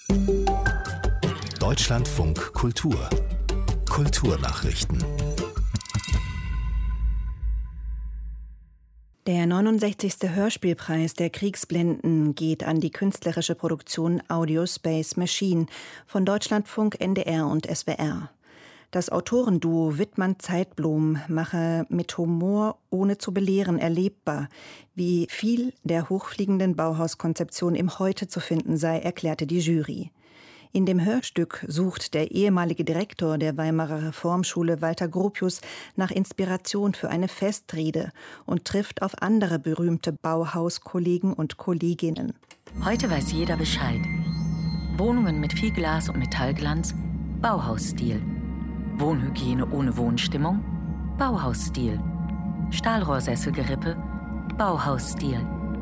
Deutschlandfunk Kultur. Kulturnachrichten. Der 69. Hörspielpreis der Kriegsblinden geht an die künstlerische Produktion Audio Space Machine von Deutschlandfunk, NDR und SWR. Das Autorenduo Wittmann-Zeitblom mache mit Humor ohne zu belehren erlebbar, wie viel der hochfliegenden Bauhauskonzeption im Heute zu finden sei, erklärte die Jury. In dem Hörstück sucht der ehemalige Direktor der Weimarer Reformschule Walter Gropius nach Inspiration für eine Festrede und trifft auf andere berühmte Bauhauskollegen und Kolleginnen. Heute weiß jeder Bescheid. Wohnungen mit viel Glas und Metallglanz, Bauhausstil. Wohnhygiene ohne Wohnstimmung, Bauhausstil. Stahlrohrsesselgerippe, Bauhausstil.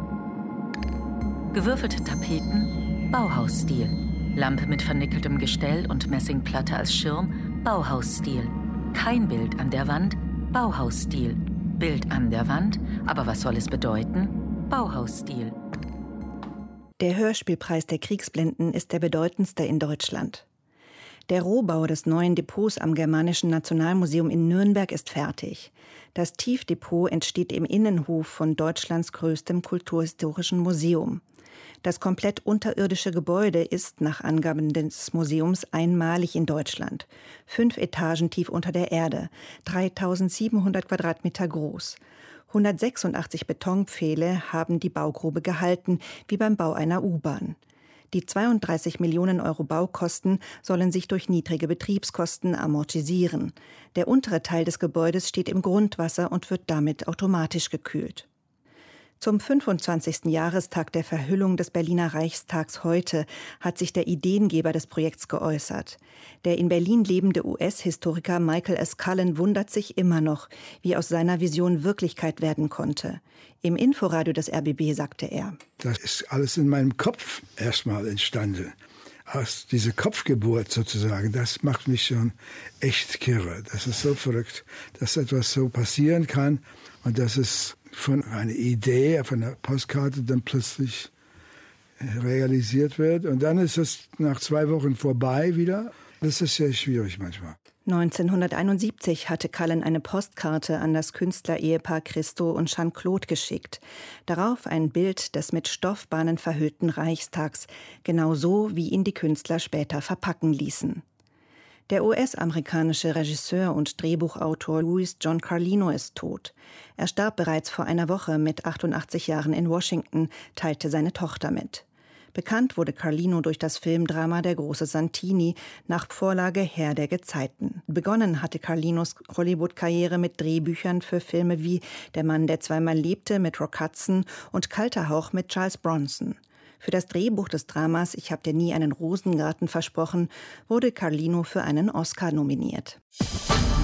Gewürfelte Tapeten, Bauhausstil. Lampe mit vernickeltem Gestell und Messingplatte als Schirm, Bauhausstil. Kein Bild an der Wand, Bauhausstil. Bild an der Wand, aber was soll es bedeuten? Bauhausstil. Der Hörspielpreis der Kriegsblinden ist der bedeutendste in Deutschland. Der Rohbau des neuen Depots am Germanischen Nationalmuseum in Nürnberg ist fertig. Das Tiefdepot entsteht im Innenhof von Deutschlands größtem kulturhistorischen Museum. Das komplett unterirdische Gebäude ist nach Angaben des Museums einmalig in Deutschland. 5 Etagen tief unter der Erde, 3700 Quadratmeter groß. 186 Betonpfähle haben die Baugrube gehalten, wie beim Bau einer U-Bahn. Die 32 Millionen Euro Baukosten sollen sich durch niedrige Betriebskosten amortisieren. Der untere Teil des Gebäudes steht im Grundwasser und wird damit automatisch gekühlt. Zum 25. Jahrestag der Verhüllung des Berliner Reichstags heute hat sich der Ideengeber des Projekts geäußert. Der in Berlin lebende US-Historiker Michael S. Cullen wundert sich immer noch, wie aus seiner Vision Wirklichkeit werden konnte. Im Inforadio des RBB sagte er: Das ist alles in meinem Kopf erstmal entstanden. Aus dieser Kopfgeburt sozusagen, das macht mich schon echt kirre. Das ist so verrückt, dass etwas so passieren kann und dass es von einer Idee auf einer Postkarte dann plötzlich realisiert wird. Und dann ist es nach 2 Wochen vorbei wieder. Das ist sehr schwierig manchmal. 1971 hatte Cullen eine Postkarte an das Künstlerehepaar Christo und Jeanne-Claude geschickt. Darauf ein Bild des mit Stoffbahnen verhüllten Reichstags, genauso wie ihn die Künstler später verpacken ließen. Der US-amerikanische Regisseur und Drehbuchautor Louis John Carlino ist tot. Er starb bereits vor einer Woche mit 88 Jahren in Washington, teilte seine Tochter mit. Bekannt wurde Carlino durch das Filmdrama Der große Santini nach Vorlage Herr der Gezeiten. Begonnen hatte Carlinos Hollywood-Karriere mit Drehbüchern für Filme wie Der Mann, der zweimal lebte mit Rock Hudson und Kalter Hauch mit Charles Bronson. Für das Drehbuch des Dramas Ich hab dir nie einen Rosengarten versprochen wurde Carlino für einen Oscar nominiert.